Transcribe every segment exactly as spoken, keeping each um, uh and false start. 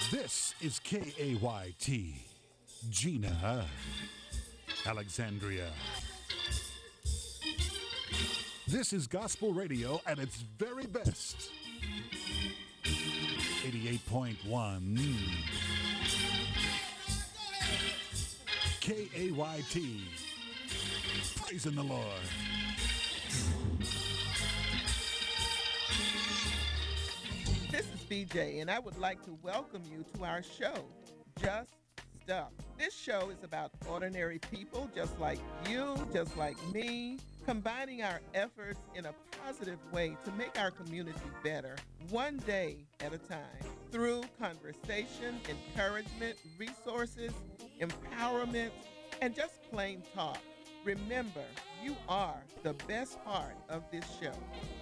This is K A Y T, Gina, Alexandria. This is gospel radio at its very best. eighty-eight point one K A Y T. Praising the Lord. This is B J, and I would like to welcome you to our show, Just Stuff. This show is about ordinary people just like you, just like me, combining our efforts in a positive way to make our community better, one day at a time, through conversation, encouragement, resources, empowerment, and just plain talk. Remember, you are the best part of this show.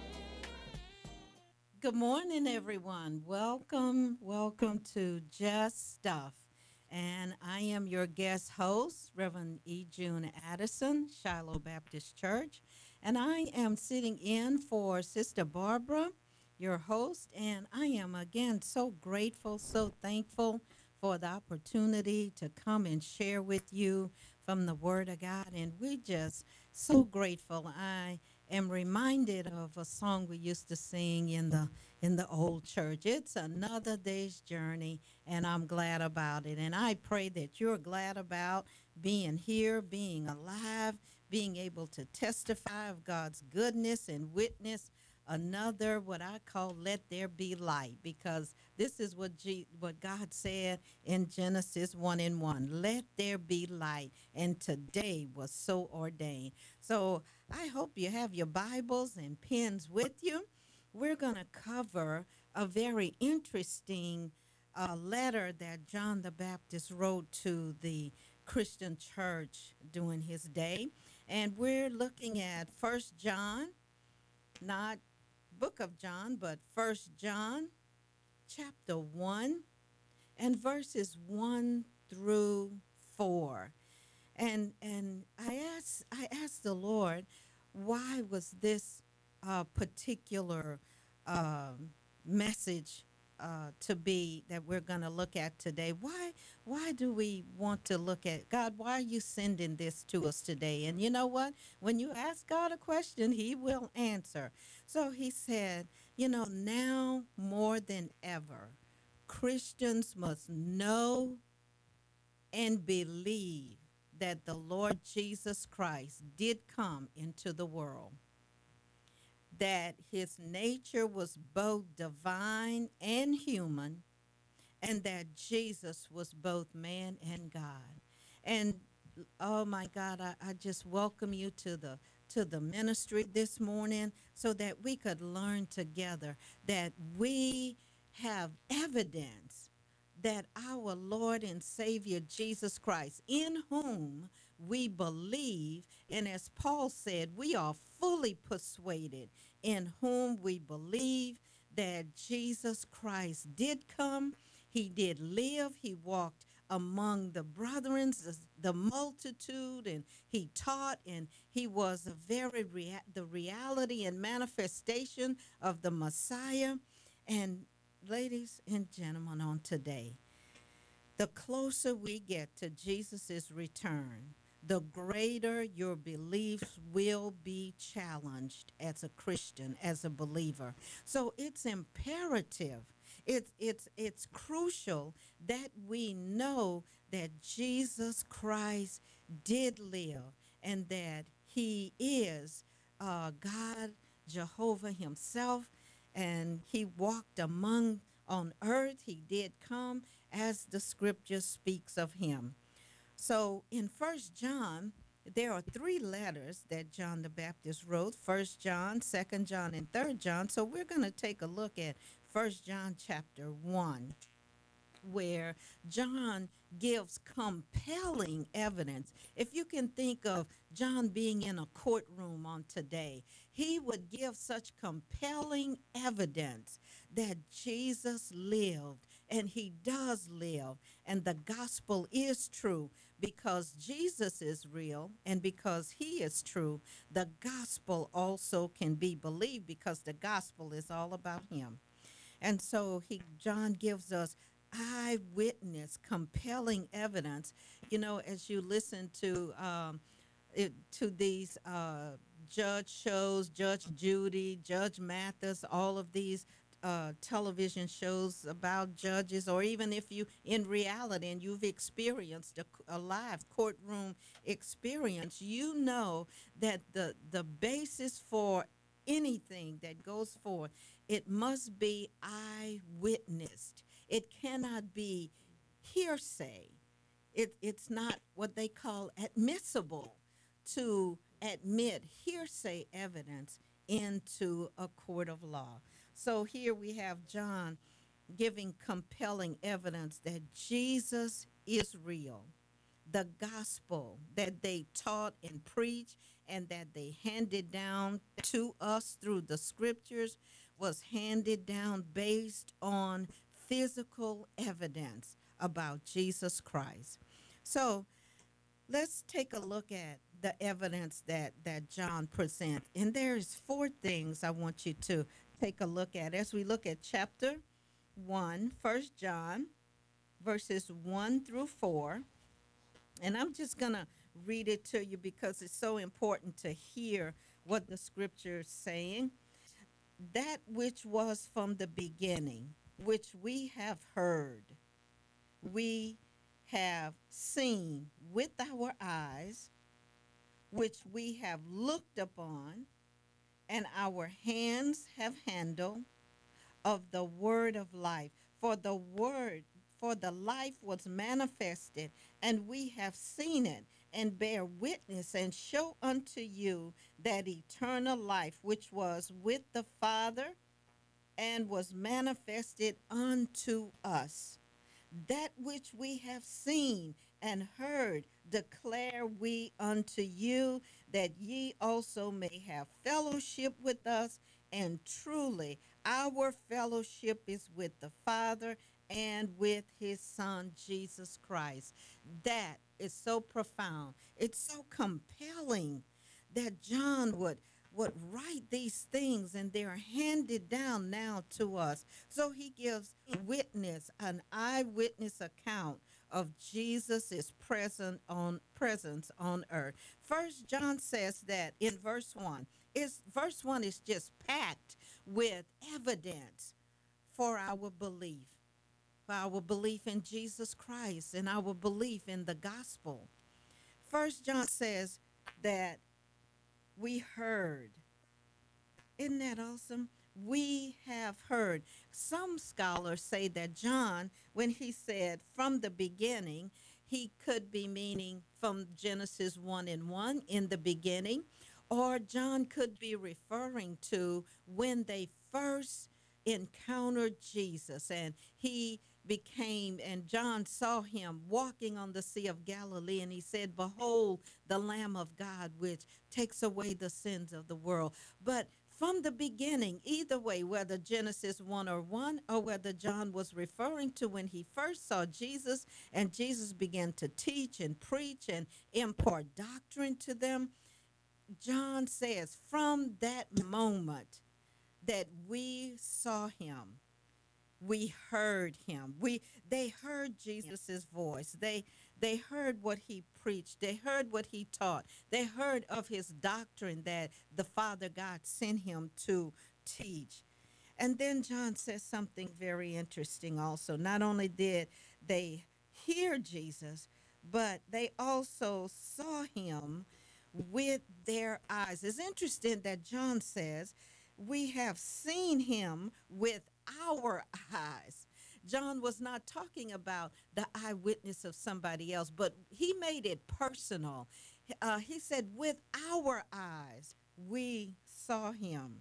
Good morning, everyone. Welcome, welcome to Just Stuff. And I am your guest host, Reverend E. June Addison, Shiloh Baptist Church. And I am sitting in for Sister Barbara, your host. And I am again so grateful, so thankful for the opportunity to come and share with you from the Word of God. And we just so grateful. I am reminded of a song we used to sing in the in the old church. It's another day's journey, and I'm glad about it. And I pray that you're glad about being here, being alive, being able to testify of God's goodness and witness another what I call let there be light, because this is what G- what God said in Genesis one and one. Let there be light, and today was so ordained. So I hope you have your Bibles and pens with you. We're going to cover a very interesting uh, letter that John the Baptist wrote to the Christian church during his day. And we're looking at First John, not book of John, but First John chapter one and verses one through four. And and I asked I asked the Lord, why was this uh, particular um, message uh, to be that we're going to look at today? Why why do we want to look at God? Why are you sending this to us today? And you know what? When you ask God a question, He will answer. So He said, you know, now more than ever, Christians must know and believe that the Lord Jesus Christ did come into the world, that his nature was both divine and human, and that Jesus was both man and God. And oh my God, I, I just welcome you to the to the ministry this morning so that we could learn together that we have evidence that our Lord and Savior Jesus Christ, in whom we believe, and as Paul said, we are fully persuaded in whom we believe that Jesus Christ did come, he did live, he walked among the brethren, the, the multitude, and he taught, and he was a very rea- the reality and manifestation of the Messiah. And ladies and gentlemen, on today, the closer we get to Jesus' return, the greater your beliefs will be challenged as a Christian, as a believer. So it's imperative, it's it's it's crucial that we know that Jesus Christ did live and that he is uh, God, Jehovah himself, and he walked among on earth. He did come as the scripture speaks of him. So in First John, there are three letters that John the Baptist wrote: First John, Second John, and Third John. So we're going to take a look at First John chapter one, where John gives compelling evidence. If you can think of John being in a courtroom on today, he would give such compelling evidence that Jesus lived, and he does live, and the gospel is true. Because Jesus is real and because he is true, the gospel also can be believed because the gospel is all about him. And so he John gives us eyewitness, compelling evidence. You know, as you listen to um, it, to these uh, judge shows, Judge Judy, Judge Mathis, all of these uh, television shows about judges, or even if you in reality and you've experienced a, a live courtroom experience, you know that the the basis for anything that goes forth, it must be eyewitnessed. It cannot be hearsay. It, it's not what they call admissible to admit hearsay evidence into a court of law. So here we have John giving compelling evidence that Jesus is real. The gospel that they taught and preached and that they handed down to us through the scriptures was handed down based on physical evidence about Jesus Christ. So let's take a look at the evidence that that John presents. And there's four things I want you to take a look at as we look at chapter one, First John, verses one through four. And I'm just going to read it to you because it's so important to hear what the scripture is saying. That which was from the beginning, which we have heard, we have seen with our eyes, which we have looked upon, and our hands have handled of the word of life. For the word, for the life was manifested, and we have seen it, and bear witness, and show unto you that eternal life which was with the Father and was manifested unto us. That which we have seen and heard declare we unto you, that ye also may have fellowship with us. And truly, our fellowship is with the Father and with his Son, Jesus Christ. That is so profound. It's so compelling that John would would write these things, and they're handed down now to us. So he gives witness, an eyewitness account of Jesus' present on presence on earth. First John says that in verse one. Is verse one is just packed with evidence for our belief, for our belief in Jesus Christ and our belief in the gospel. First John says that we heard. Isn't that awesome? We have heard. Some scholars say that John, when he said from the beginning, he could be meaning from Genesis one and one, in the beginning, or John could be referring to when they first encountered Jesus and he became, and John saw him walking on the Sea of Galilee, and he said, behold, the Lamb of God, which takes away the sins of the world. But from the beginning, either way, whether Genesis one or one, or whether John was referring to when he first saw Jesus and Jesus began to teach and preach and impart doctrine to them, John says from that moment that we saw him, we heard him. We they heard Jesus's voice. They they heard what he preached. They heard what he taught. They heard of his doctrine that the Father God sent him to teach. And then John says something very interesting also. Not only did they hear Jesus, but they also saw him with their eyes. It's interesting that John says, we have seen him with our eyes. John was not talking about the eyewitness of somebody else, but he made it personal. Uh, he said, with our eyes, we saw him.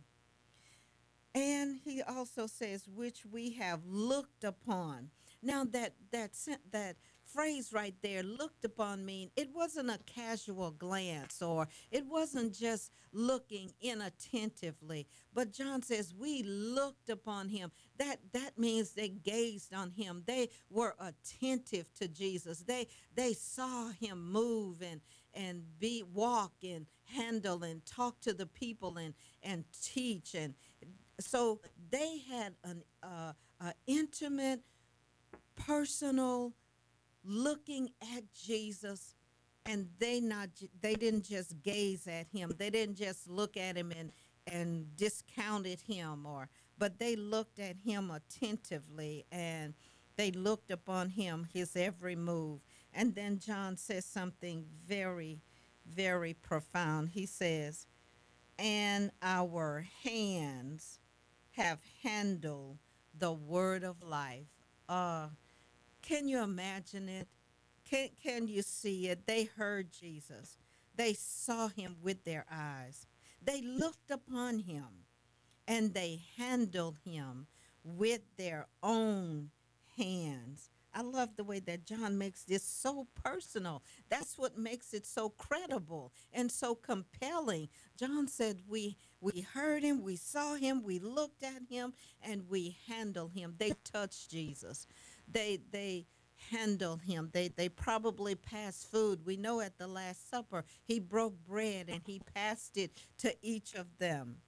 And he also says, which we have looked upon. Now that that that phrase right there, looked upon, mean it wasn't a casual glance, or it wasn't just looking inattentively. But John says we looked upon him. That that means they gazed on him. They were attentive to Jesus. They they saw him move and and be walk and handle and talk to the people and and teach, and so they had an uh, uh, intimate personal looking at Jesus, and they not ju- they didn't just gaze at him. They didn't just look at him and and discounted him, or but they looked at him attentively, and they looked upon him, his every move. And then John says something very, very profound. He says, and our hands have handled the word of life. Uh, can you imagine it? Can, can you see it? They heard Jesus. They saw him with their eyes. They looked upon him and they handled him with their own hands. I love the way that John makes this so personal. That's what makes it so credible and so compelling. John said, we we heard him, we saw him, we looked at him, and we handled him. They touched Jesus. They they handled him. They they probably passed food. We know at the Last Supper, he broke bread and he passed it to each of them.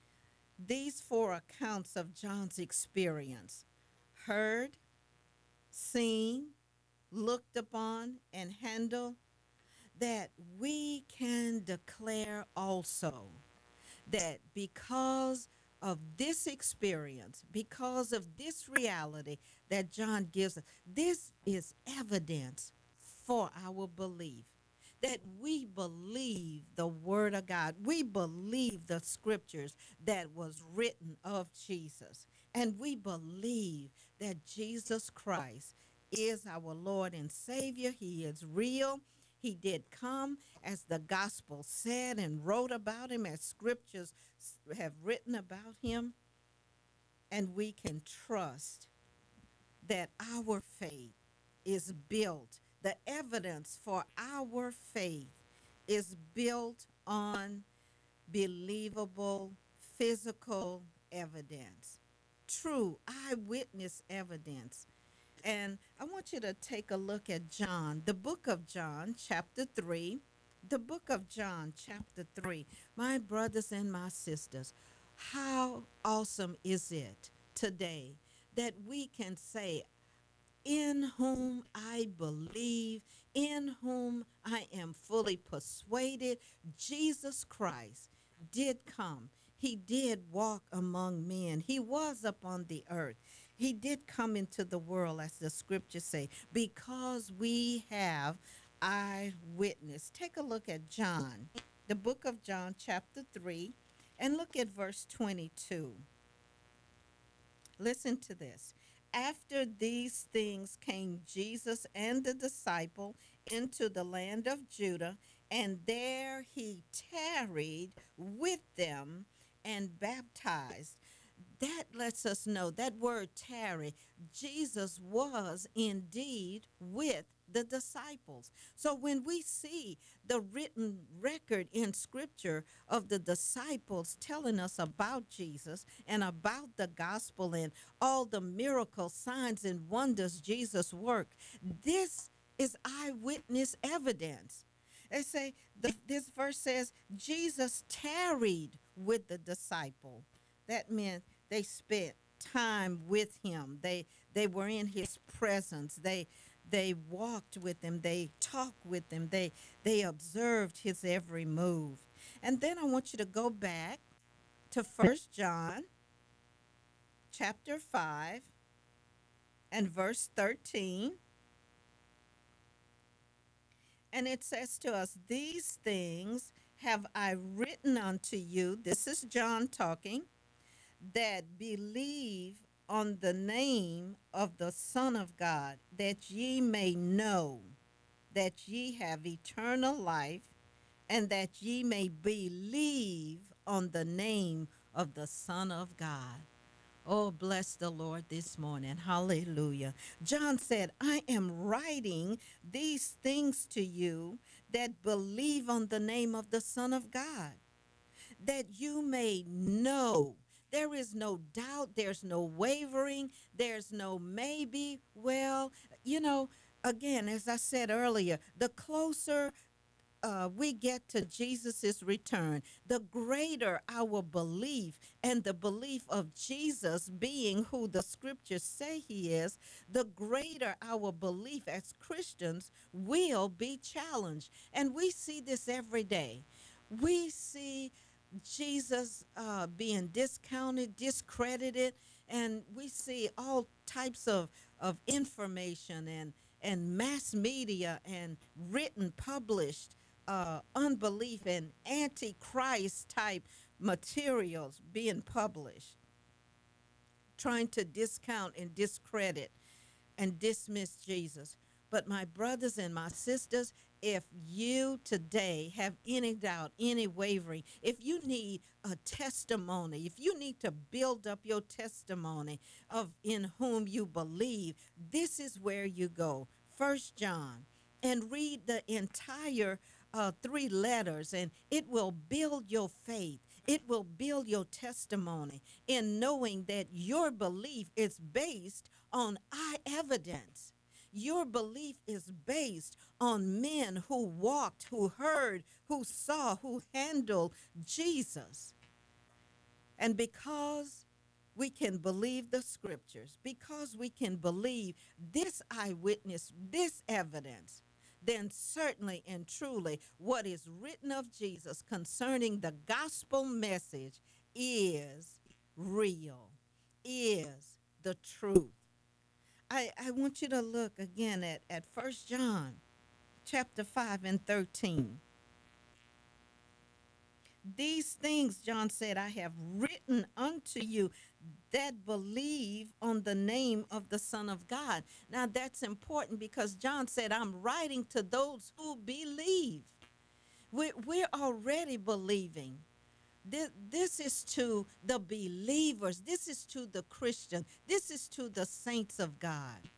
These four accounts of John's experience, heard, seen, looked upon, and handled, that we can declare also that because of this experience, because of this reality that John gives us, this is evidence for our belief. That we believe the word of God. We believe the scriptures that was written of Jesus. And we believe that Jesus Christ is our Lord and Savior. He is real. He did come, as the gospel said and wrote about him, as scriptures have written about him. And we can trust that our faith is built, the evidence for our faith is built on believable physical evidence, true eyewitness evidence. And I want you to take a look at John, the book of John, chapter three. The book of John, chapter three. My brothers and my sisters, how awesome is it today that we can say, in whom I believe, in whom I am fully persuaded, Jesus Christ did come. He did walk among men. He was upon the earth. He did come into the world, as the scriptures say, because we have eyewitness. Take a look at John, the book of John, chapter three, and look at verse twenty-two. Listen to this. After these things came Jesus and the disciple into the land of Judah, and there he tarried with them and baptized. That lets us know that word tarry, Jesus was indeed with the disciples. So when we see the written record in scripture of the disciples telling us about Jesus and about the gospel and all the miracle signs and wonders Jesus worked, this is eyewitness evidence. They say the, this verse says Jesus tarried with the disciple. That meant they spent time with him. They they were in his presence. They they walked with him. They talked with him. They they observed his every move. And then I want you to go back to First John chapter five and verse thirteen. And it says to us, these things have I written unto you. This is John talking, that believe on the name of the Son of God, that ye may know that ye have eternal life, and that ye may believe on the name of the Son of God. Oh, bless the Lord this morning. Hallelujah. John said, I am writing these things to you that believe on the name of the Son of God, that you may know. There is no doubt. There's no wavering. There's no maybe. Well, you know, again, as I said earlier, the closer uh, we get to Jesus's return, the greater our belief and the belief of Jesus being who the scriptures say he is, the greater our belief as Christians will be challenged. And we see this every day. We see Jesus uh, being discounted, discredited, and we see all types of, of information and, and mass media and written, published uh, unbelief and antichrist type materials being published, trying to discount and discredit and dismiss Jesus. But my brothers and my sisters, if you today have any doubt, any wavering, if you need a testimony, if you need to build up your testimony of in whom you believe, this is where you go. First John, and read the entire uh, three letters, and it will build your faith. It will build your testimony in knowing that your belief is based on eye evidence. Your belief is based on men who walked, who heard, who saw, who handled Jesus. And because we can believe the scriptures, because we can believe this eyewitness, this evidence, then certainly and truly what is written of Jesus concerning the gospel message is real, is the truth. I, I want you to look again at, at First John chapter five and thirteen. These things, John said, I have written unto you that believe on the name of the Son of God. Now that's important because John said, I'm writing to those who believe. We're, we're already believing. This, this is to the believers. This is to the Christian. This is to the saints of God.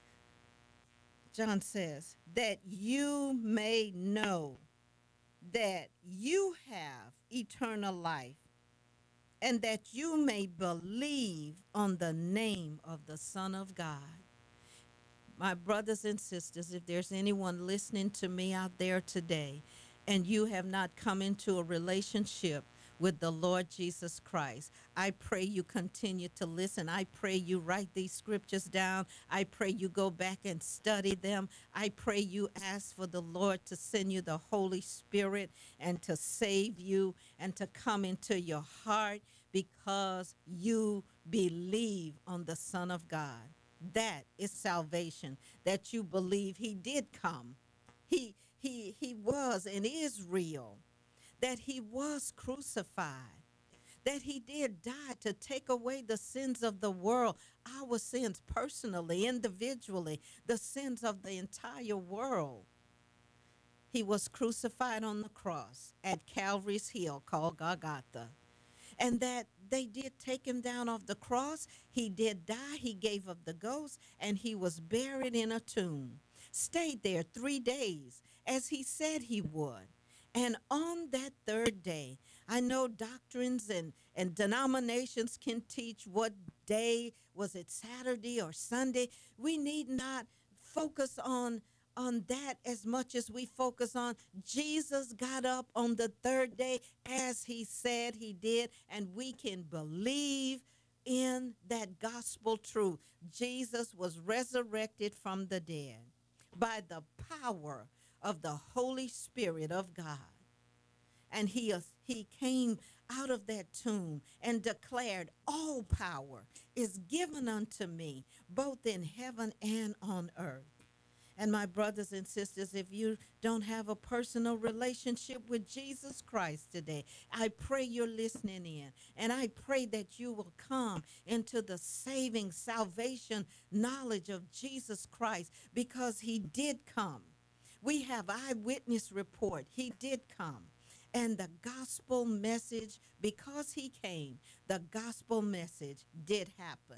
John says, that you may know that you have eternal life and that you may believe on the name of the Son of God. My brothers and sisters, if there's anyone listening to me out there today and you have not come into a relationship with the Lord Jesus Christ, I pray you continue to listen. I pray you write these scriptures down. I pray you go back and study them. I pray you ask for the Lord to send you the Holy Spirit and to save you and to come into your heart because you believe on the Son of God. That is salvation, that you believe he did come. He, he, he was and is real, that he was crucified, that he did die to take away the sins of the world, our sins personally, individually, the sins of the entire world. He was crucified on the cross at Calvary's hill called Golgotha. And that they did take him down off the cross. He did die. He gave up the ghost, and he was buried in a tomb. Stayed there three days, as he said he would. And on that third day, I know doctrines and, and denominations can teach what day, was it Saturday or Sunday? We need not focus on on that as much as we focus on Jesus got up on the third day as he said he did, and we can believe in that gospel truth. Jesus was resurrected from the dead by the power of the Holy Spirit of God. And he, he came out of that tomb and declared, all power is given unto me, both in heaven and on earth. And my brothers and sisters, if you don't have a personal relationship with Jesus Christ today, I pray you're listening in. And I pray that you will come into the saving salvation knowledge of Jesus Christ, because he did come. We have eyewitness report. He did come. And the gospel message, because he came, the gospel message did happen.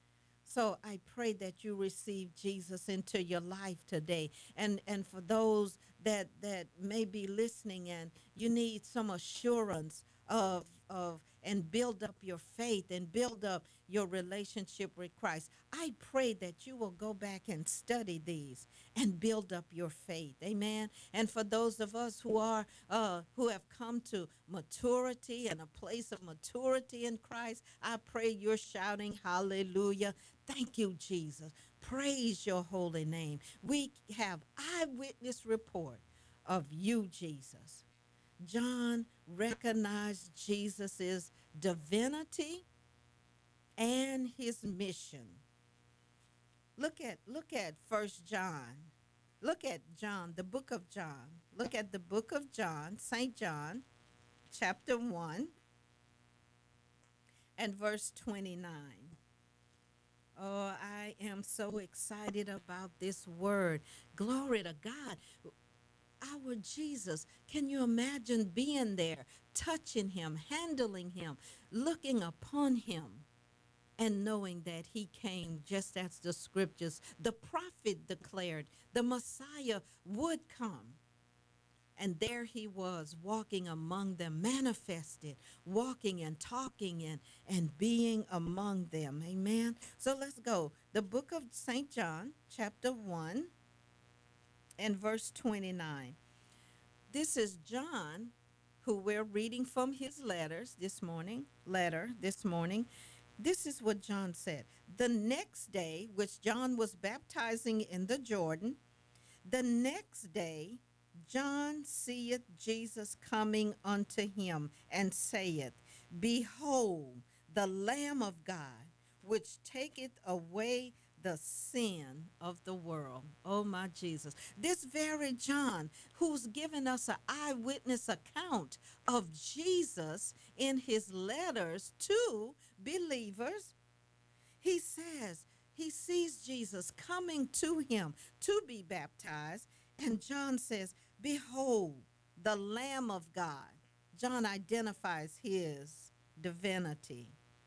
So I pray that you receive Jesus into your life today. And and for those that that may be listening and you need some assurance of of and build up your faith and build up your relationship with Christ. I pray that you will go back and study these and build up your faith. Amen. And for those of us who are uh who have come to maturity and a place of maturity in Christ, I pray you're shouting hallelujah. Thank you, Jesus. Praise your holy name. We have eyewitness report of you, Jesus. John recognized Jesus' divinity and his mission. Look at look at First John. Look at John, the book of John. Look at the book of John, Saint John, chapter one and verse twenty-nine. Oh, I am so excited about this word. Glory to God. Our Jesus, can you imagine being there, touching him, handling him, looking upon him, and knowing that he came just as the scriptures, the prophet declared, the Messiah would come. And there he was walking among them, manifested, walking and talking and, and being among them. Amen. So let's go. The book of Saint John, chapter one, and verse twenty-nine. This is John, who we're reading from his letters this morning, letter this morning. This is what John said. The next day, which John was baptizing in the Jordan, the next day, John seeth Jesus coming unto him and saith, Behold, the Lamb of God, which taketh away the sin of the world. Oh, my Jesus. This very John, who's given us an eyewitness account of Jesus in his letters to believers, he says he sees Jesus coming to him to be baptized. And John says, Behold, the Lamb of God. John identifies his divinity.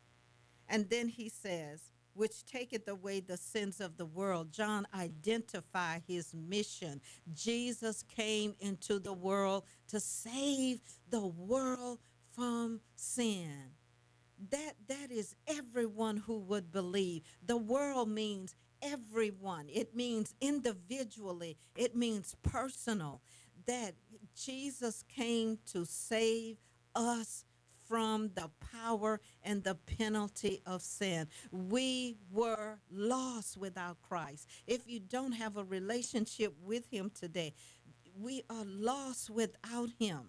And then he says, which taketh away the sins of the world. John identified his mission. Jesus came into the world to save the world from sin. That that is everyone who would believe. The world means everyone. It means individually. It means personal. That Jesus came to save us from the power and the penalty of sin. We were lost without Christ. If you don't have a relationship with him today, we are lost without him.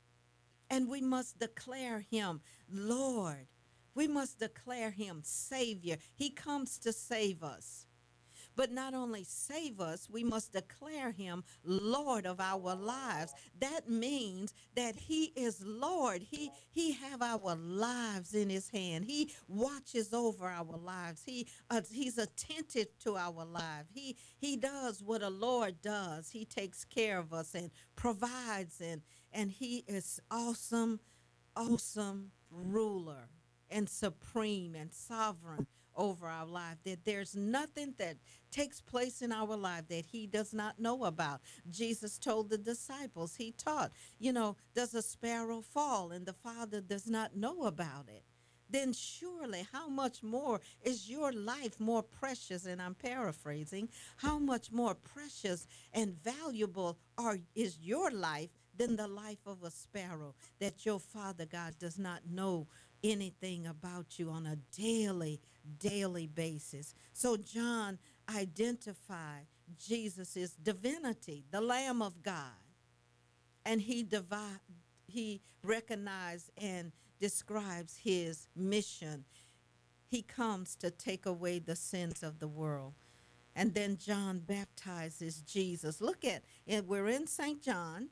And we must declare him Lord. We must declare him Savior. He comes to save us. But not only save us, we must declare him Lord of our lives. That means that he is Lord. He he have our lives in his hand. He watches over our lives. He uh, he's attentive to our lives. He he does what a Lord does. He takes care of us and provides, and and he is awesome, awesome ruler and supreme and sovereign over our life, that there's nothing that takes place in our life that he does not know about. Jesus told the disciples, he taught, you know, does a sparrow fall and the Father does not know about it? Then surely how much more is your life more precious, and I'm paraphrasing, how much more precious and valuable are is your life than the life of a sparrow, that your Father God does not know anything about you on a daily, daily basis. So John identified Jesus' divinity, the Lamb of God, and he divi- he recognized and describes his mission. He comes to take away the sins of the world. And then John baptizes Jesus. Look at it. We're in Saint John.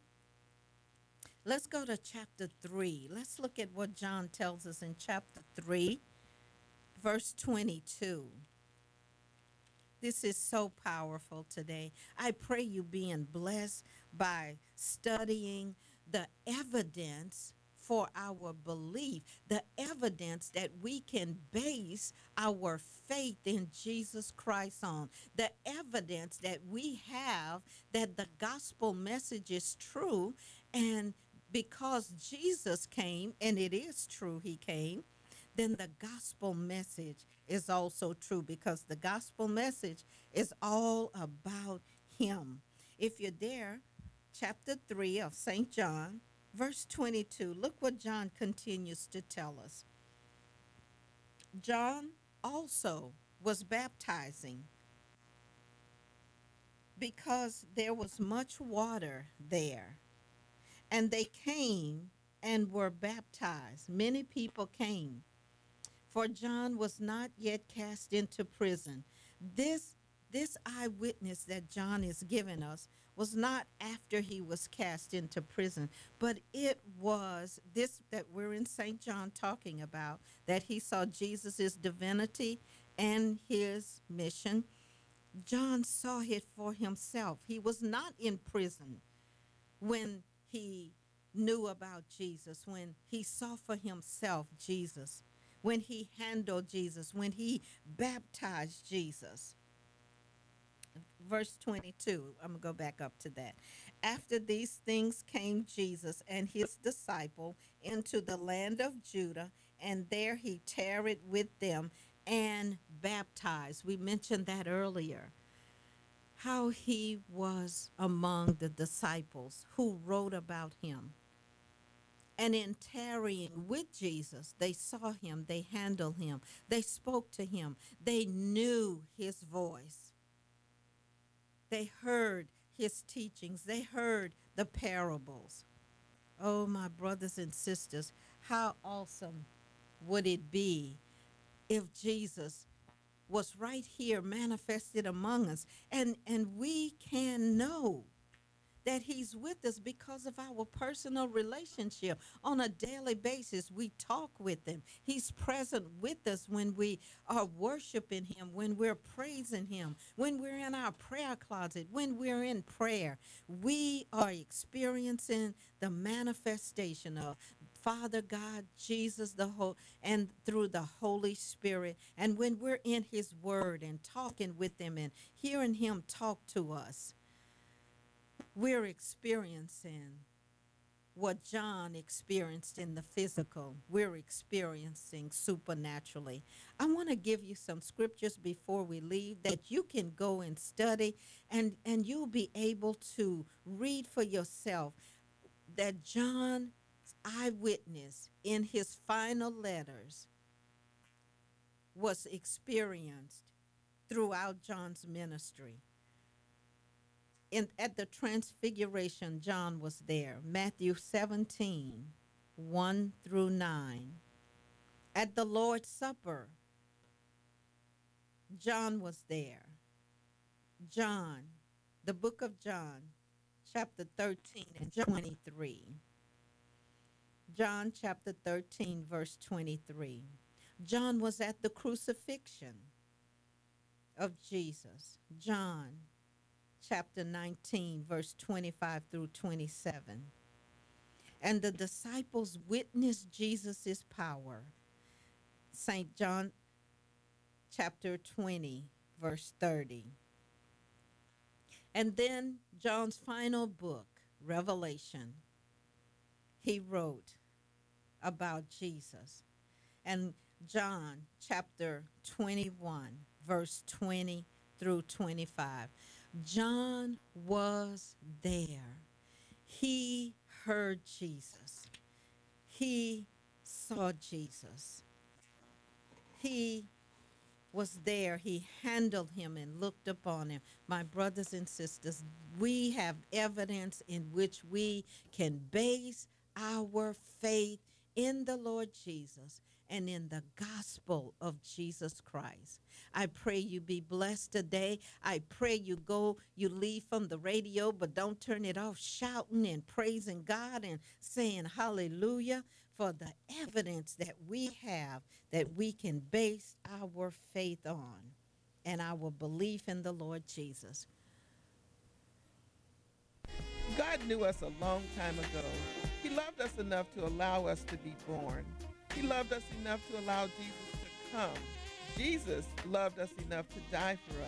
Let's go to chapter three. Let's look at what John tells us in chapter three, verse twenty-two. This is so powerful today. I pray you being blessed by studying the evidence for our belief, the evidence that we can base our faith in Jesus Christ on, the evidence that we have that the gospel message is true, and because Jesus came, and it is true he came, then the gospel message is also true, because the gospel message is all about him. If you're there, chapter three of Saint John, verse twenty-two, look what John continues to tell us. John also was baptizing because there was much water there, and they came and were baptized. Many people came, for John was not yet cast into prison. This this eyewitness that John is giving us was not after he was cast into prison, but it was this that we're in Saint John talking about, that he saw Jesus' divinity and his mission. John saw it for himself. He was not in prison when he knew about Jesus, when he saw for himself Jesus, when he handled Jesus, when he baptized Jesus. Verse twenty-two, I'm going to go back up to that. After these things came Jesus and his disciple into the land of Judah, and there he tarried with them and baptized. We mentioned that earlier, how he was among the disciples who wrote about him. And in tarrying with Jesus, they saw him, they handled him, they spoke to him, they knew his voice. They heard his teachings, they heard the parables. Oh, my brothers and sisters, how awesome would it be if Jesus was right here manifested among us, and and we can know that he's with us because of our personal relationship. On a daily basis, we talk with him. He's present with us when we are worshiping him, when we're praising him, when we're in our prayer closet, when we're in prayer. We are experiencing the manifestation of Father God, Jesus, the whole, and through the Holy Spirit. And when we're in his word and talking with him and hearing him talk to us, we're experiencing what John experienced in the physical. We're experiencing supernaturally. I want to give you some scriptures before we leave that you can go and study, and, and you'll be able to read for yourself that John, eyewitness in his final letters, was experienced throughout John's ministry. In, at the transfiguration, John was there. Matthew seventeen, one through nine. At the Lord's Supper, John was there. John, the book of John, chapter thirteen and twenty-three. John chapter thirteen, verse twenty-three. John was at the crucifixion of Jesus. John chapter nineteen, verse twenty-five through twenty-seven. And the disciples witnessed Jesus' power. Saint John chapter twenty, verse thirty. And then John's final book, Revelation, he wrote about Jesus. And John chapter twenty-one, verse twenty through twenty-five. John was there. He heard Jesus. He saw Jesus. He was there. He handled him and looked upon him. My brothers and sisters, we have evidence in which we can base our faith in the Lord Jesus and in the gospel of Jesus Christ. I pray you be blessed today. I pray you go, you leave from the radio, but don't turn it off, shouting and praising God and saying hallelujah for the evidence that we have that we can base our faith on and our belief in the Lord Jesus. God knew us a long time ago. He loved us enough to allow us to be born. He loved us enough to allow Jesus to come. Jesus loved us enough to die for